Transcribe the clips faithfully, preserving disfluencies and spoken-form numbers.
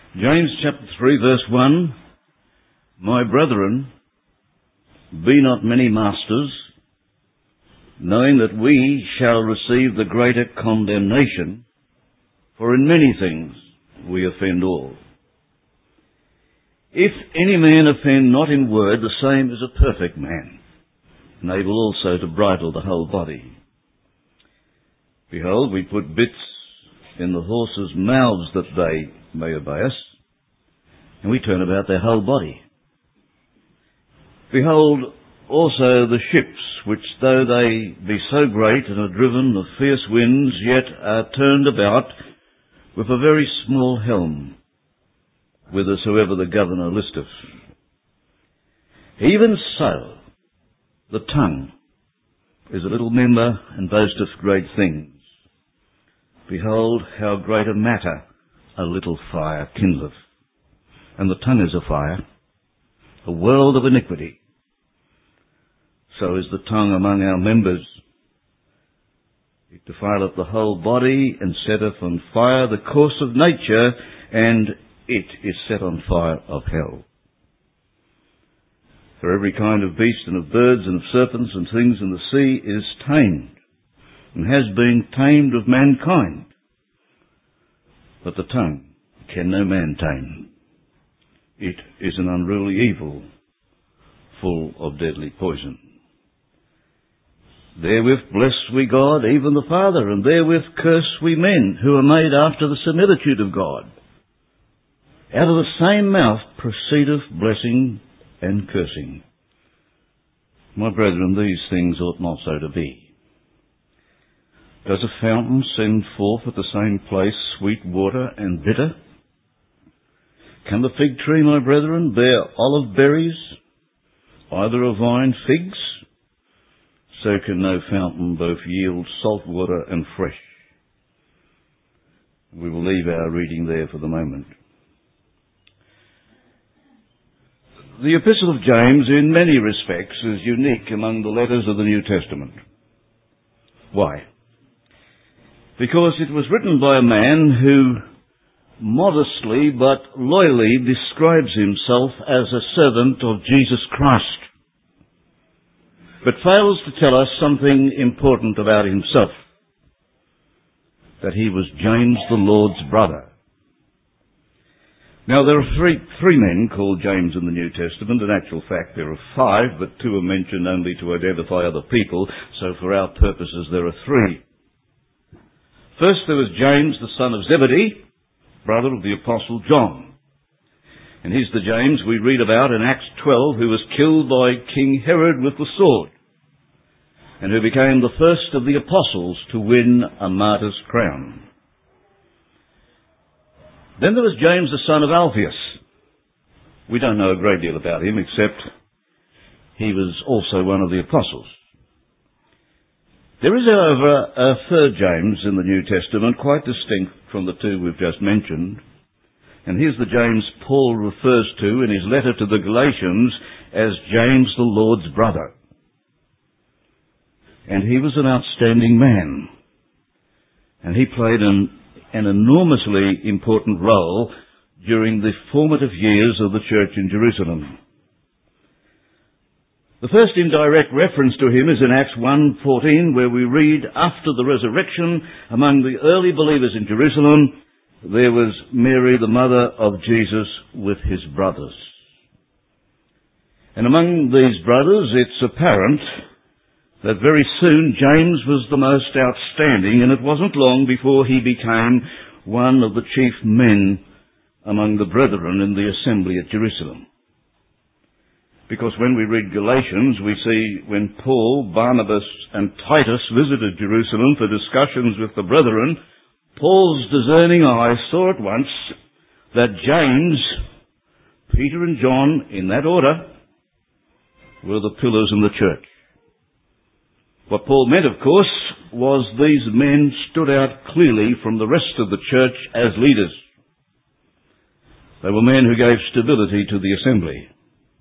James chapter three verse one, My brethren, be not many masters, knowing that we shall receive the greater condemnation, for in many things we offend all. If any man offend not in word, the same is a perfect man, and able also to bridle the whole body. Behold, we put bits in the horses' mouths that they may obey us, and we turn about their whole body. Behold also the ships, which though they be so great and are driven of fierce winds, yet are turned about with a very small helm, whithersoever the governor listeth. Even so, the tongue is a little member, and boasteth great things. Behold, how great a matter a little fire kindleth. And the tongue is a fire, a world of iniquity. So is the tongue among our members. It defileth the whole body, and setteth on fire the course of nature, and it is set on fire of hell. For every kind of beast, and of birds, and of serpents, and things in the sea is tamed, and has been tamed of mankind. But the tongue can no man tame. It is an unruly evil, full of deadly poison. Therewith bless we God, even the Father, and therewith curse we men, who are made after the similitude of God. Out of the same mouth proceedeth blessing and cursing. My brethren, these things ought not so to be. Does a fountain send forth at the same place sweet water and bitter? Can the fig tree, my brethren, bear olive berries, either a vine figs? So can no fountain both yield salt water and fresh. We will leave our reading there for the moment. The Epistle of James, in many respects, is unique among the letters of the New Testament. Why? Because it was written by a man who modestly but loyally describes himself as a servant of Jesus Christ, but fails to tell us something important about himself, that he was James the Lord's brother. Now, there are three, three men called James in the New Testament. In actual fact, there are five, but two are mentioned only to identify other people, so for our purposes there are three. First, there was James, the son of Zebedee, brother of the Apostle John. And he's the James we read about in Acts twelve, who was killed by King Herod with the sword, and who became the first of the apostles to win a martyr's crown. Then there was James, the son of Alphaeus. We don't know a great deal about him, except he was also one of the apostles. There is, however, a third James in the New Testament, quite distinct from the two we've just mentioned. And here's the James Paul refers to in his letter to the Galatians as James the Lord's brother. And he was an outstanding man. And he played an, an enormously important role during the formative years of the church in Jerusalem. The first indirect reference to him is in Acts one fourteen, where we read, after the resurrection, among the early believers in Jerusalem, there was Mary, the mother of Jesus, with his brothers. And among these brothers, it's apparent that very soon James was the most outstanding, and it wasn't long before he became one of the chief men among the brethren in the assembly at Jerusalem. Because when we read Galatians, we see when Paul, Barnabas, and Titus visited Jerusalem for discussions with the brethren, Paul's discerning eye saw at once that James, Peter, and John, in that order, were the pillars in the church. What Paul meant, of course, was these men stood out clearly from the rest of the church as leaders. They were men who gave stability to the assembly.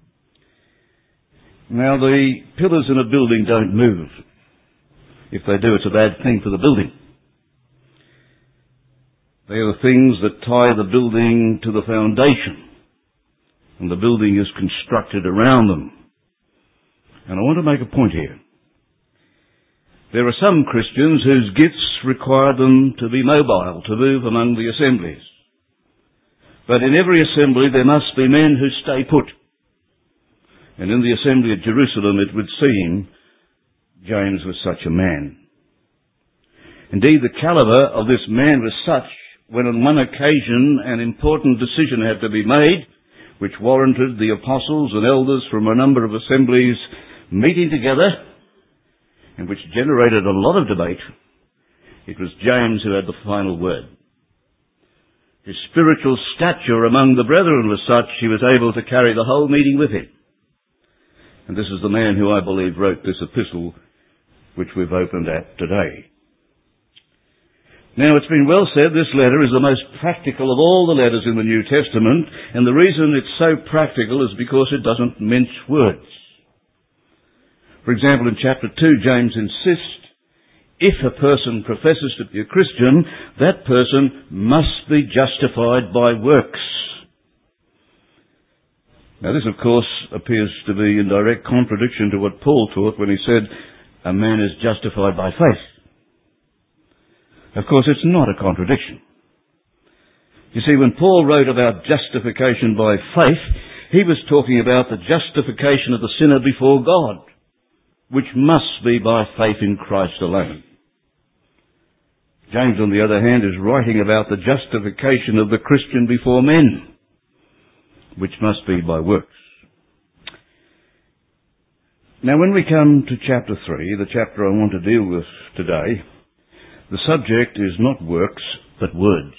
Now, the pillars in a building don't move. If they do, it's a bad thing for the building. They are the things that tie the building to the foundation, and the building is constructed around them. And I want to make a point here. There are some Christians whose gifts require them to be mobile, to move among the assemblies. But in every assembly there must be men who stay put. And in the assembly at Jerusalem it would seem James was such a man. Indeed, the caliber of this man was such when on one occasion an important decision had to be made, which warranted the apostles and elders from a number of assemblies meeting together, and which generated a lot of debate. It was James who had the final word. His spiritual stature among the brethren was such he was able to carry the whole meeting with him. And this is the man who I believe wrote this epistle which we've opened at today. Now, it's been well said this letter is the most practical of all the letters in the New Testament, and the reason it's so practical is because it doesn't mince words. For example, in chapter two, James insists, if a person professes to be a Christian, that person must be justified by works. Now, this, of course, appears to be in direct contradiction to what Paul taught when he said, a man is justified by faith. Of course, it's not a contradiction. You see, when Paul wrote about justification by faith, he was talking about the justification of the sinner before God, which must be by faith in Christ alone. James, on the other hand, is writing about the justification of the Christian before men, which must be by works. Now, when we come to chapter three, the chapter I want to deal with today, the subject is not works, but words.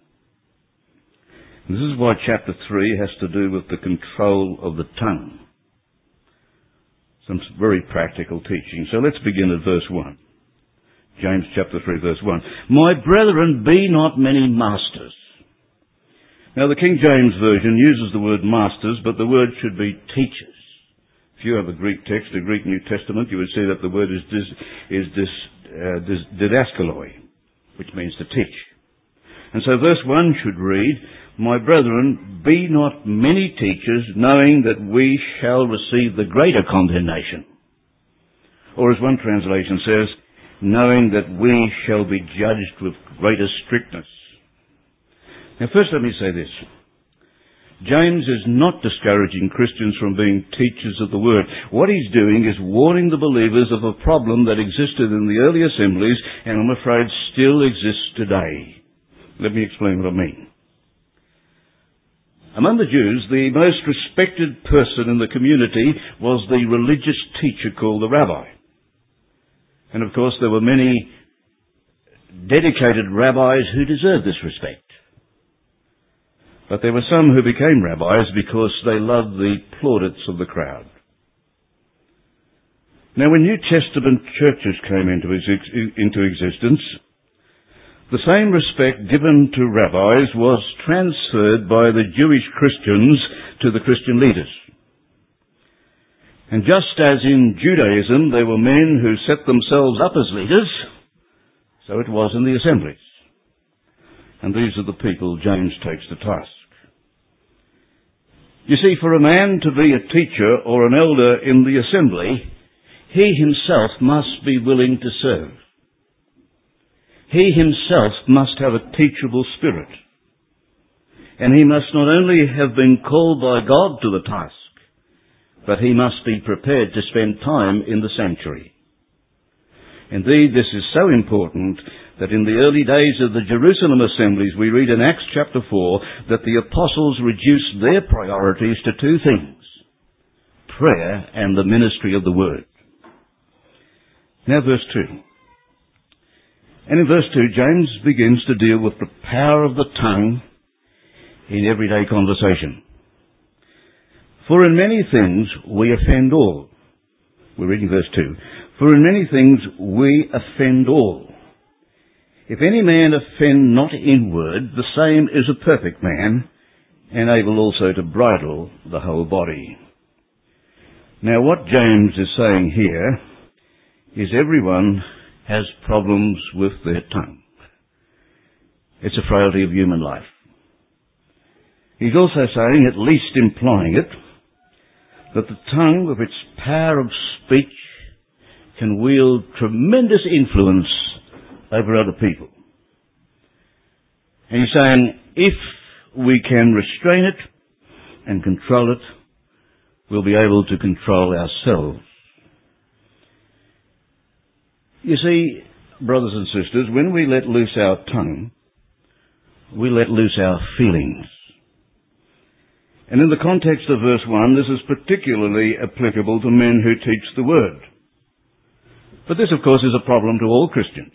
This is why chapter three has to do with the control of the tongue. Some very practical teaching. So let's begin at verse one. James chapter three, verse one. My brethren, be not many masters. Now, the King James Version uses the word masters, but the word should be teachers. If you have a Greek text, a Greek New Testament, you would see that the word is dis, is dis, uh, dis, didaskaloi, which means to teach. And so verse one should read, my brethren, be not many teachers, knowing that we shall receive the greater condemnation. Or as one translation says, knowing that we shall be judged with greater strictness. Now first let me say this. James is not discouraging Christians from being teachers of the Word. What he's doing is warning the believers of a problem that existed in the early assemblies and I'm afraid still exists today. Let me explain what I mean. Among the Jews, the most respected person in the community was the religious teacher called the rabbi. And of course there were many dedicated rabbis who deserved this respect. But there were some who became rabbis because they loved the plaudits of the crowd. Now, when New Testament churches came into, into existence, the same respect given to rabbis was transferred by the Jewish Christians to the Christian leaders. And just as in Judaism there were men who set themselves up as leaders, so it was in the assemblies. And these are the people James takes to task. You see, for a man to be a teacher or an elder in the assembly, he himself must be willing to serve. He himself must have a teachable spirit. And he must not only have been called by God to the task, but he must be prepared to spend time in the sanctuary. Indeed, this is so important that in the early days of the Jerusalem assemblies, we read in Acts chapter four that the apostles reduced their priorities to two things: prayer and the ministry of the word. Now verse two. And in verse two, James begins to deal with the power of the tongue in everyday conversation. For in many things we offend all. We're reading verse two. For in many things we offend all. If any man offend not in word, the same is a perfect man, and able also to bridle the whole body. Now what James is saying here is everyone has problems with their tongue. It's a frailty of human life. He's also saying, at least implying it, that the tongue, with its power of speech, can wield tremendous influence over other people. And he's saying, if we can restrain it and control it, we'll be able to control ourselves. You see, brothers and sisters, when we let loose our tongue, we let loose our feelings. And in the context of verse one, this is particularly applicable to men who teach the Word. But this, of course, is a problem to all Christians.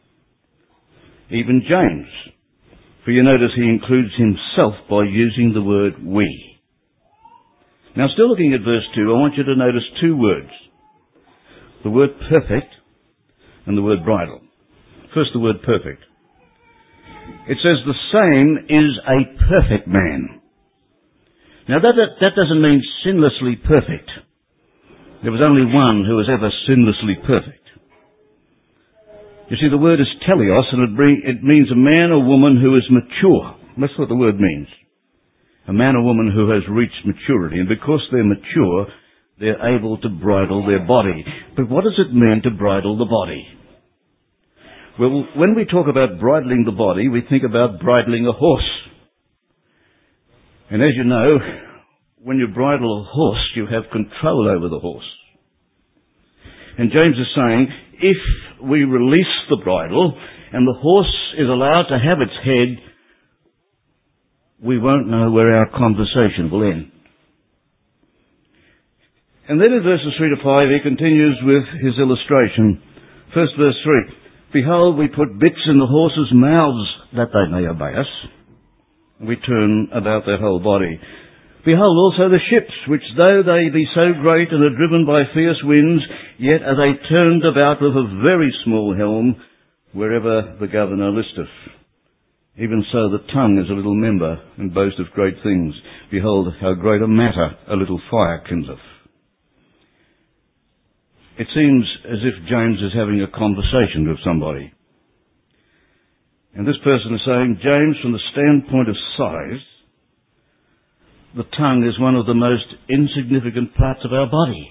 Even James. For you notice he includes himself by using the word we. Now, still looking at verse two, I want you to notice two words. The word perfect and the word bridle. First, the word perfect. It says the same is a perfect man. Now, that, that, that doesn't mean sinlessly perfect. There was only one who was ever sinlessly perfect. You see, the word is teleos, and it, bring, it means a man or woman who is mature. That's what the word means. A man or woman who has reached maturity. And because they're mature, they're able to bridle their body. But what does it mean to bridle the body? Well, when we talk about bridling the body, we think about bridling a horse. And as you know, when you bridle a horse, you have control over the horse. And James is saying, if we release the bridle and the horse is allowed to have its head, we won't know where our conversation will end. And then in verses three to five, he continues with his illustration. First verse three, behold, we put bits in the horses' mouths that they may obey us. We turn about their whole body. Behold also the ships, which though they be so great and are driven by fierce winds, yet are they turned about with a very small helm, wherever the governor listeth. Even so the tongue is a little member, and boasteth great things. Behold, how great a matter a little fire kindleth. It seems as if James is having a conversation with somebody. And this person is saying, James, from the standpoint of size, the tongue is one of the most insignificant parts of our body.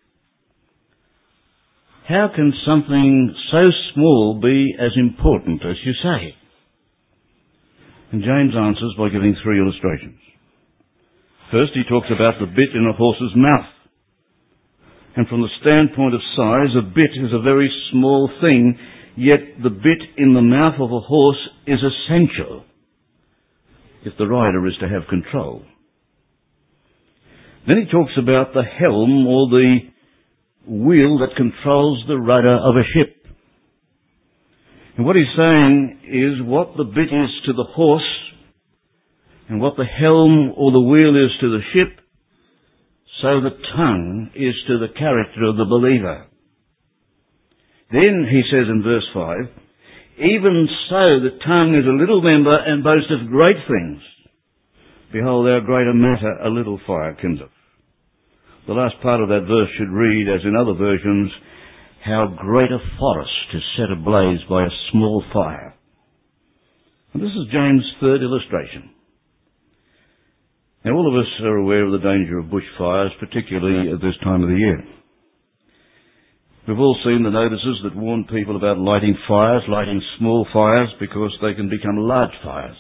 How can something so small be as important as you say? And James answers by giving three illustrations. First, he talks about the bit in a horse's mouth. And from the standpoint of size, a bit is a very small thing, yet the bit in the mouth of a horse is essential if the rider is to have control. Then he talks about the helm, or the wheel that controls the rudder of a ship. And what he's saying is what the bit is to the horse, and what the helm or the wheel is to the ship, so the tongue is to the character of the believer. Then he says in verse five, even so the tongue is a little member and boasteth great things. Behold, how great a matter a little fire kindleth. The last part of that verse should read, as in other versions, how great a forest is set ablaze by a small fire. And this is James' third illustration. Now, all of us are aware of the danger of bushfires, particularly at this time of the year. We've all seen the notices that warn people about lighting fires, lighting small fires, because they can become large fires.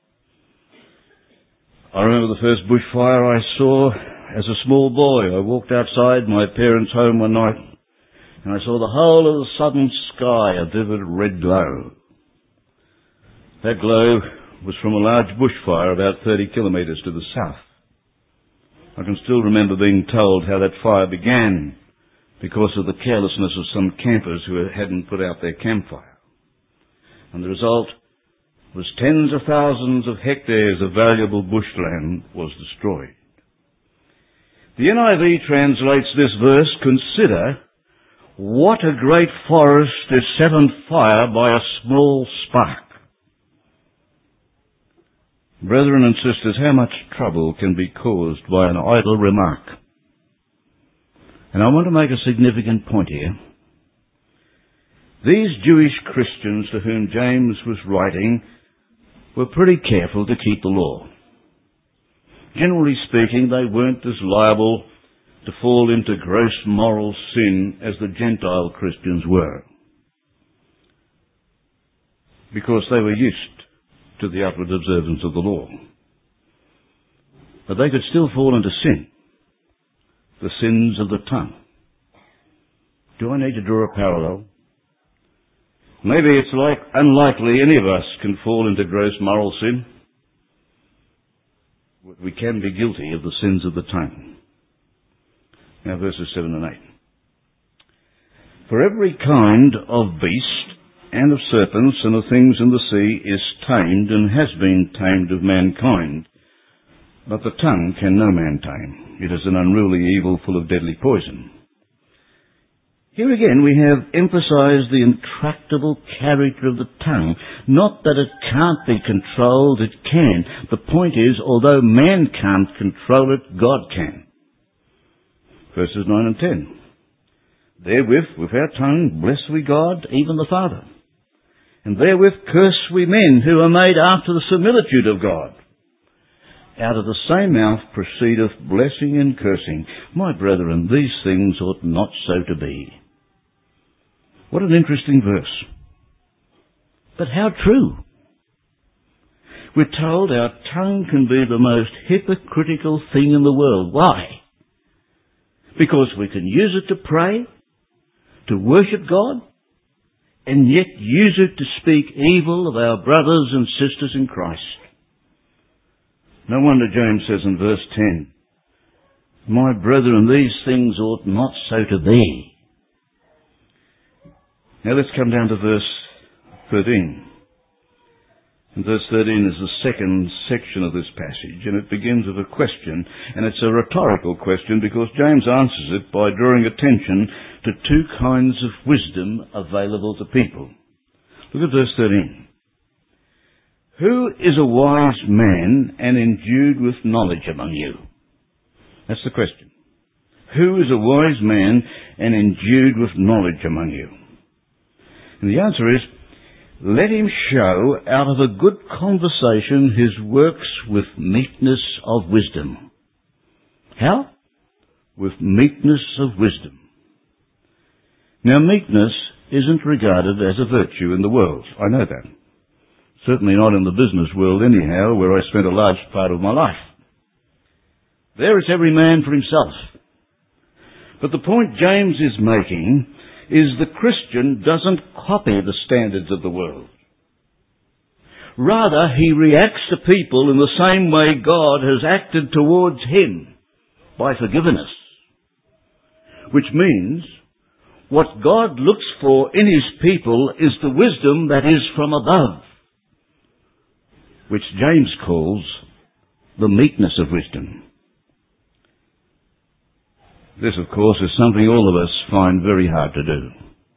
I remember the first bushfire I saw as a small boy. I walked outside my parents' home one night, and I saw the whole of the southern sky a vivid red glow. That glow was from a large bushfire about thirty kilometres to the south. I can still remember being told how that fire began because of the carelessness of some campers who hadn't put out their campfire. And the result was tens of thousands of hectares of valuable bushland was destroyed. The N I V translates this verse, consider what a great forest is set on fire by a small spark. Brethren and sisters, how much trouble can be caused by an idle remark? And I want to make a significant point here. These Jewish Christians to whom James was writing were pretty careful to keep the law. Generally speaking, they weren't as liable to fall into gross moral sin as the Gentile Christians were, because they were used to the outward observance of the law. But they could still fall into sin, the sins of the tongue. Do I need to draw a parallel? Maybe it's like unlikely any of us can fall into gross moral sin. We can be guilty of the sins of the tongue. Now verses seven and eight. For every kind of beast and of serpents and of things in the sea is tamed and has been tamed of mankind. But the tongue can no man tame. It is an unruly evil full of deadly poison. Here again we have emphasized the intractable character of the tongue. Not that it can't be controlled, it can. The point is, although man can't control it, God can. Verses nine and ten. Therewith, with our tongue, bless we God, even the Father. And therewith curse we men who are made after the similitude of God. Out of the same mouth proceedeth blessing and cursing. My brethren, these things ought not so to be. What an interesting verse. But how true. We're told our tongue can be the most hypocritical thing in the world. Why? Because we can use it to pray, to worship God, and yet use it to speak evil of our brothers and sisters in Christ. No wonder James says in verse ten, My brethren, these things ought not so to be. Now let's come down to verse thirteen. And verse thirteen is the second section of this passage, and it begins with a question, and it's a rhetorical question because James answers it by drawing attention to two kinds of wisdom available to people. Look at verse thirteen. Who is a wise man and endued with knowledge among you? That's the question. Who is a wise man and endued with knowledge among you? And the answer is, let him show out of a good conversation his works with meekness of wisdom. How? With meekness of wisdom. Now, meekness isn't regarded as a virtue in the world. I know that. Certainly not in the business world anyhow, where I spent a large part of my life. There it's every man for himself. But the point James is making is the Christian doesn't copy the standards of the world. Rather, he reacts to people in the same way God has acted towards him, by forgiveness. Which means, what God looks for in his people is the wisdom that is from above, which James calls the meekness of wisdom. This, of course, is something all of us find very hard to do.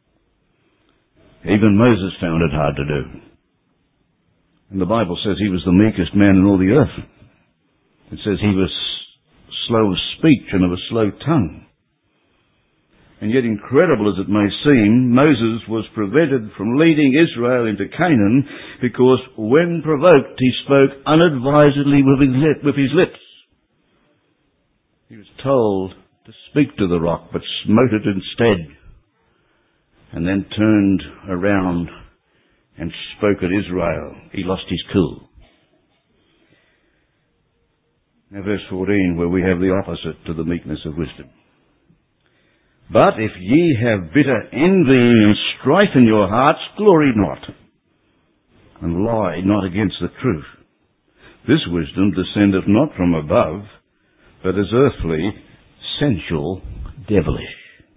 Even Moses found it hard to do. And the Bible says he was the meekest man in all the earth. It says he was slow of speech and of a slow tongue. And yet, incredible as it may seem, Moses was prevented from leading Israel into Canaan because when provoked he spoke unadvisedly with his, lip, with his lips. He was told to speak to the rock, but smote it instead, and then turned around and spoke at Israel. He lost his cool. Now verse fourteen, where we have the opposite to the meekness of wisdom. But if ye have bitter envy and strife in your hearts, glory not, and lie not against the truth. This wisdom descendeth not from above, but is earthly, sensual, devilish.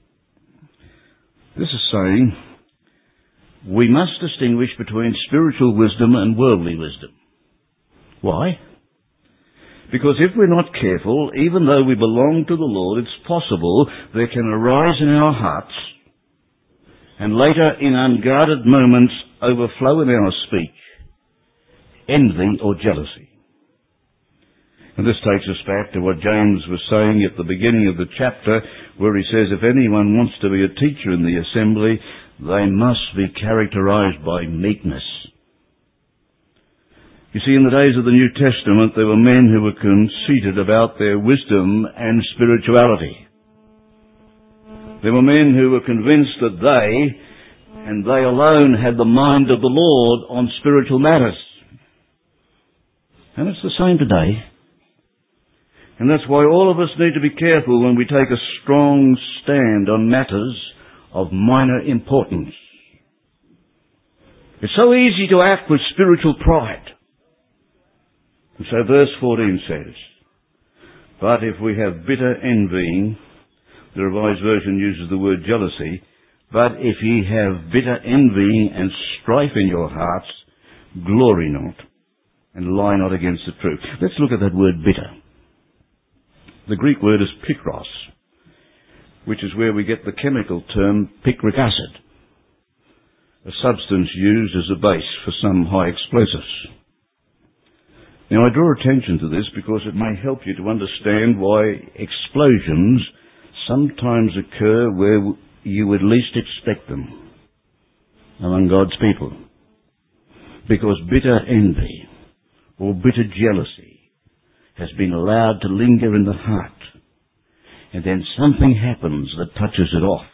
This is saying we must distinguish between spiritual wisdom and worldly wisdom. Why? Because if we're not careful, even though we belong to the Lord, it's possible there can arise in our hearts and later in unguarded moments overflow in our speech envy or jealousy. And this takes us back to what James was saying at the beginning of the chapter, where he says if anyone wants to be a teacher in the assembly, they must be characterized by meekness. You see, in the days of the New Testament, there were men who were conceited about their wisdom and spirituality. There were men who were convinced that they, and they alone, had the mind of the Lord on spiritual matters. And it's the same today. And that's why all of us need to be careful when we take a strong stand on matters of minor importance. It's so easy to act with spiritual pride. And so verse fourteen says, "But if we have bitter envying," the Revised Version uses the word jealousy, "but if ye have bitter envying and strife in your hearts, glory not, and lie not against the truth." Let's look at that word bitter. The Greek word is pikros, which is where we get the chemical term picric acid, a substance used as a base for some high explosives. Now, I draw attention to this because it may help you to understand why explosions sometimes occur where you would least expect them among God's people. Because bitter envy or bitter jealousy has been allowed to linger in the heart, and then something happens that touches it off.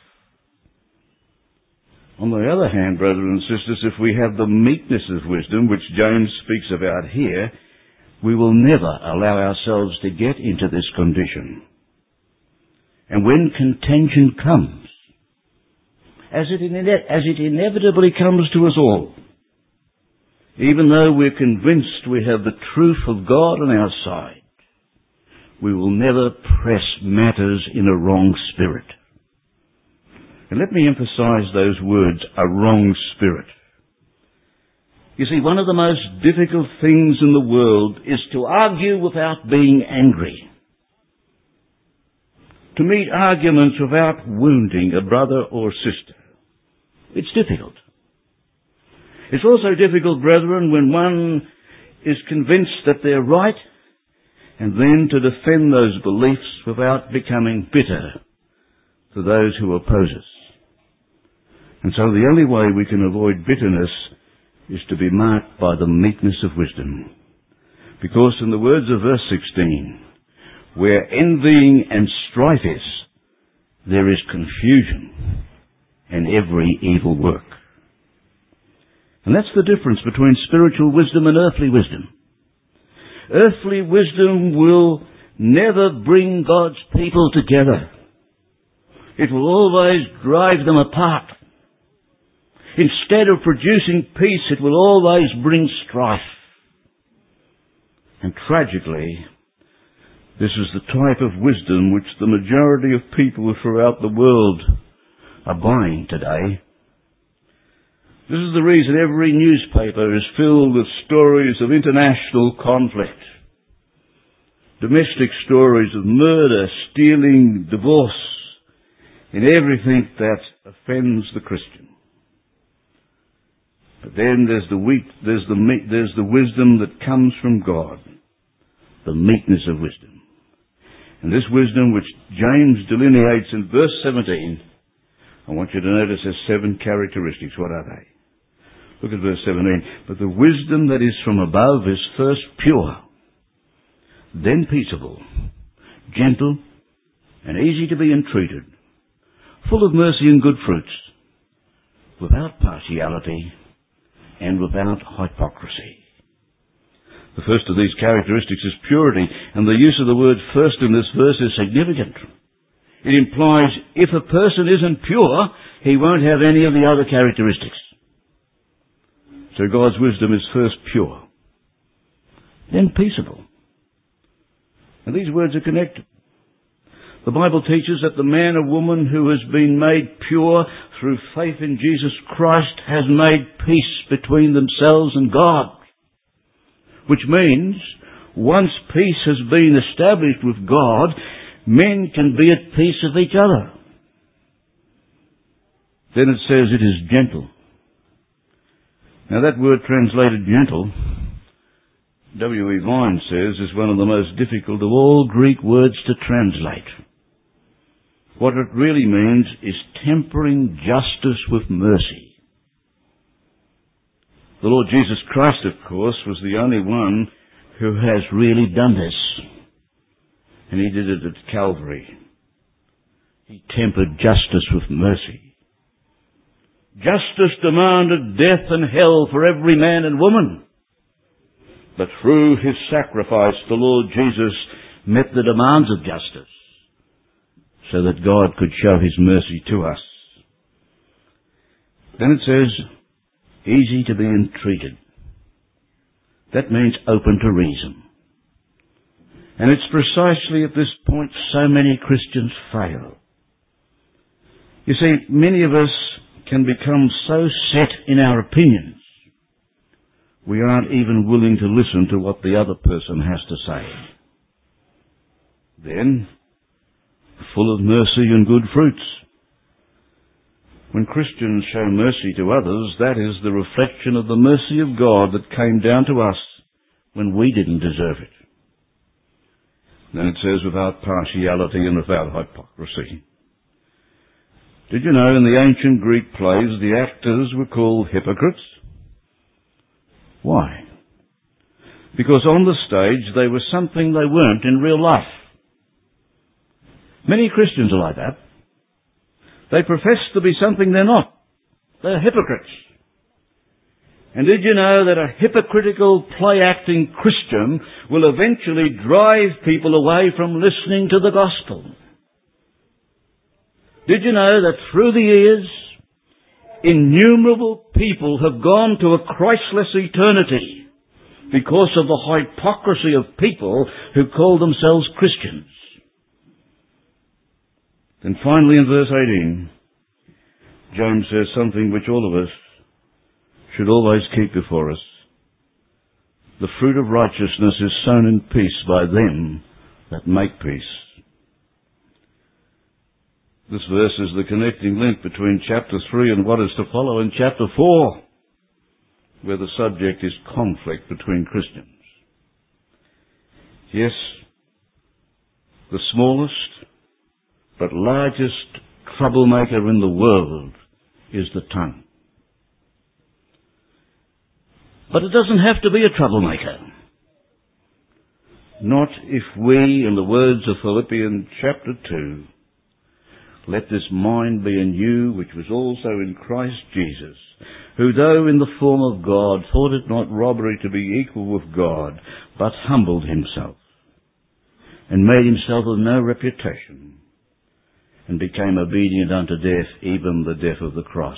On the other hand, brothers and sisters, if we have the meekness of wisdom, which James speaks about here, we will never allow ourselves to get into this condition. And when contention comes, as it, ine- as it inevitably comes to us all, even though we're convinced we have the truth of God on our side, we will never press matters in a wrong spirit. And let me emphasize those words, a wrong spirit. You see, one of the most difficult things in the world is to argue without being angry. To meet arguments without wounding a brother or sister. It's difficult. It's also difficult, brethren, when one is convinced that they're right, and then to defend those beliefs without becoming bitter to those who oppose us. And so the only way we can avoid bitterness is to be marked by the meekness of wisdom. Because in the words of verse sixteen, "Where envying and strife is, there is confusion and every evil work." And that's the difference between spiritual wisdom and earthly wisdom. Earthly wisdom will never bring God's people together. It will always drive them apart. Instead of producing peace, it will always bring strife. And tragically, this is the type of wisdom which the majority of people throughout the world are buying today. This is the reason every newspaper is filled with stories of international conflict, domestic stories of murder, stealing, divorce, and everything that offends the Christian. But then there's the weak, there's the meek, there's the wisdom that comes from God, the meekness of wisdom. And this wisdom which James delineates in verse seventeen, I want you to notice there's seven characteristics. What are they? Look at verse seventeen. "But the wisdom that is from above is first pure, then peaceable, gentle, and easy to be entreated, full of mercy and good fruits, without partiality and without hypocrisy." The first of these characteristics is purity, and the use of the word first in this verse is significant. It implies if a person isn't pure, he won't have any of the other characteristics. So God's wisdom is first pure, then peaceable. And these words are connected. The Bible teaches that the man or woman who has been made pure through faith in Jesus Christ has made peace between themselves and God. Which means, once peace has been established with God, men can be at peace with each other. Then it says it is gentle. Now that word translated gentle, W E Vine says, is one of the most difficult of all Greek words to translate. What it really means is tempering justice with mercy. The Lord Jesus Christ, of course, was the only one who has really done this. And he did it at Calvary. He tempered justice with mercy. Justice demanded death and hell for every man and woman. But through his sacrifice, the Lord Jesus met the demands of justice so that God could show his mercy to us. Then it says, easy to be entreated. That means open to reason. And it's precisely at this point so many Christians fail. You see, many of us can become so set in our opinions, we aren't even willing to listen to what the other person has to say. Then, full of mercy and good fruits. When Christians show mercy to others, that is the reflection of the mercy of God that came down to us when we didn't deserve it. Then it says, without partiality and without hypocrisy. Did you know in the ancient Greek plays the actors were called hypocrites? Why? Because on the stage they were something they weren't in real life. Many Christians are like that. They profess to be something they're not. They're hypocrites. And did you know that a hypocritical play-acting Christian will eventually drive people away from listening to the gospel? Did you know that through the years, innumerable people have gone to a Christless eternity because of the hypocrisy of people who call themselves Christians? Then finally in verse eighteen, James says something which all of us should always keep before us. The fruit of righteousness is sown in peace by them that make peace. This verse is the connecting link between chapter three and what is to follow in chapter four, where the subject is conflict between Christians. Yes, the smallest but largest troublemaker in the world is the tongue. But it doesn't have to be a troublemaker. Not if we, in the words of Philippians chapter two, let this mind be in you, which was also in Christ Jesus, who though in the form of God thought it not robbery to be equal with God, but humbled himself, and made himself of no reputation, and became obedient unto death, even the death of the cross.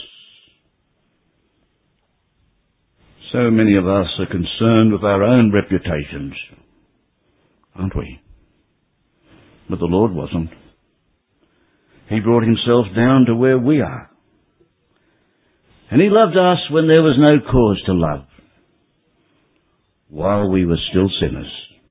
So many of us are concerned with our own reputations, aren't we? But the Lord wasn't. He brought himself down to where we are. And he loved us when there was no cause to love, while we were still sinners.